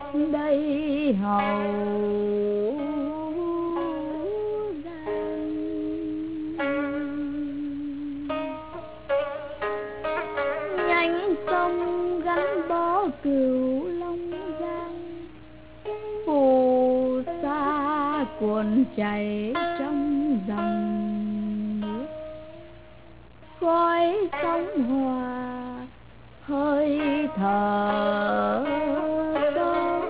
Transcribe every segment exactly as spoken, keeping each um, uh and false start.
đây hầu nhanh sông gắn bó cửu Long Giang, phù sa cuồn chảy trong dòng nước, khói sóng hòa hơi thở tôi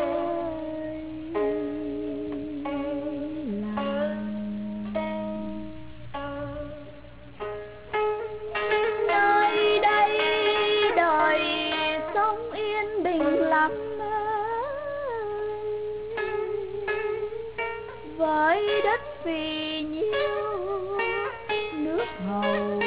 làng. Nơi đây đời sống yên bình lắm, với đất phì nhiêu nước hầu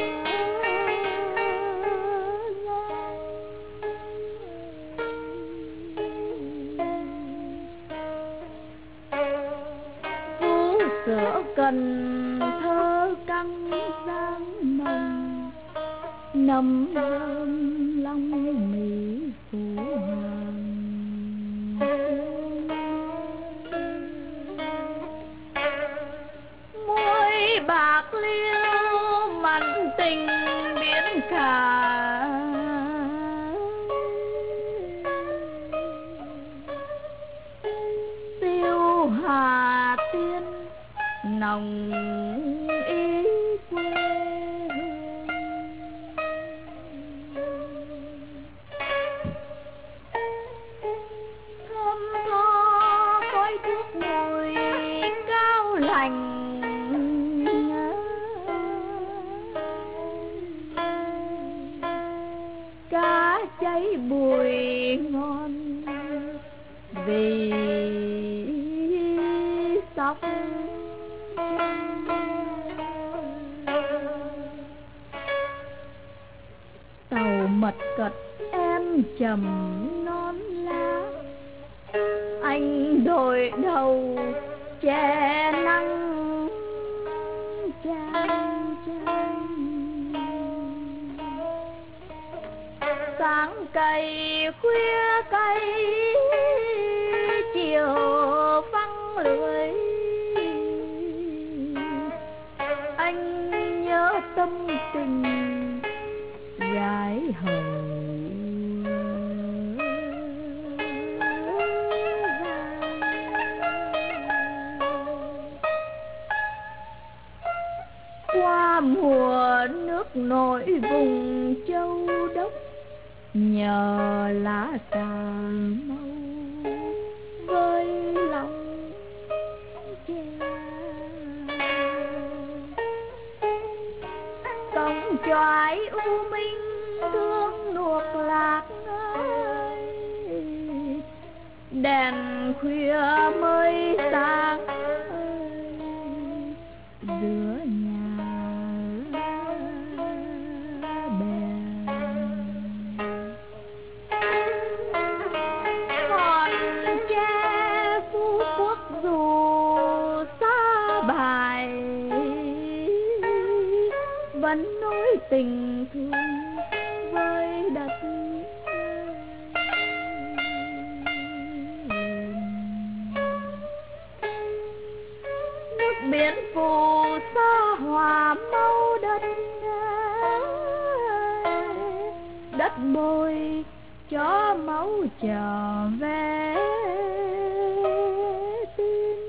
Phú Sữa Cần Thơ căng giang mồng, nấm rơm long mỹ phủ hoàng. Môi bạc liêu mặn tình biến cả, tiêu Hà Tiên nồng ý quê hương. Thơm tho khói thuốc mùi cao lành, cá cháy bùi ngon vì sóc. Tàu mật cật em trầm non lá, anh đội đầu che nắng chan chan. Sáng cày khuya cày chiều vắng lưới, anh nhớ tâm tình gái hầu. Qua mùa nước nổi vùng Châu Đốc, nhờ lá cà mau với lòng che. Cổng choái u minh thương nuột lạc ơi, đèn khuya mới sáng giữa nhà bèn. Còn che Phú Quốc dù xa bài, vẫn nối tình thương với đất. Nước biển phù sa hòa máu đất, đất bồi cho máu trở về tim.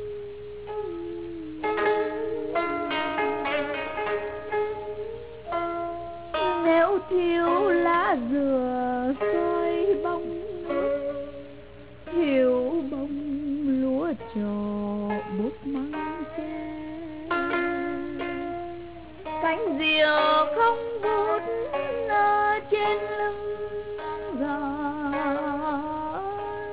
Nếu thiếu lá dừa soi bông nước, thiếu bông lúa trò bút măng tre. Cánh diều không vút trên lưng gỏi,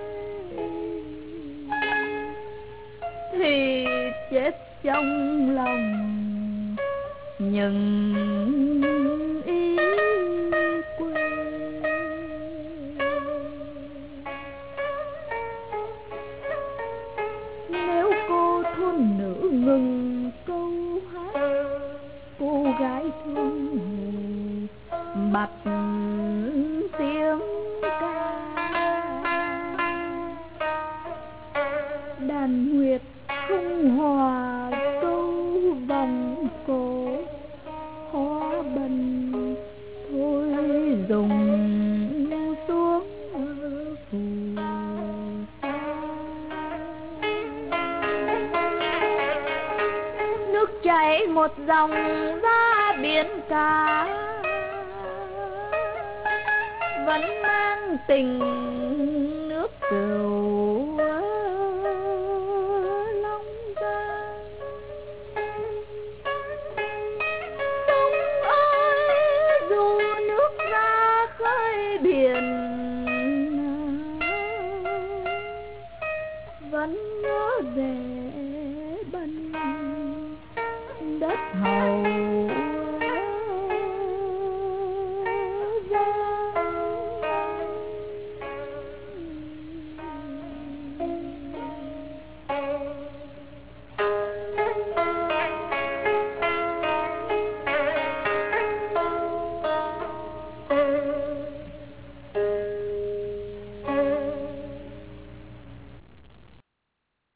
thì chết trong lòng nhưng ý quê. Nếu cô thôn nữ ngừng câu hát, cô gái thương hồ bặt tiếng ca. một dòng ra biển cả, vẫn mang tình nước cừu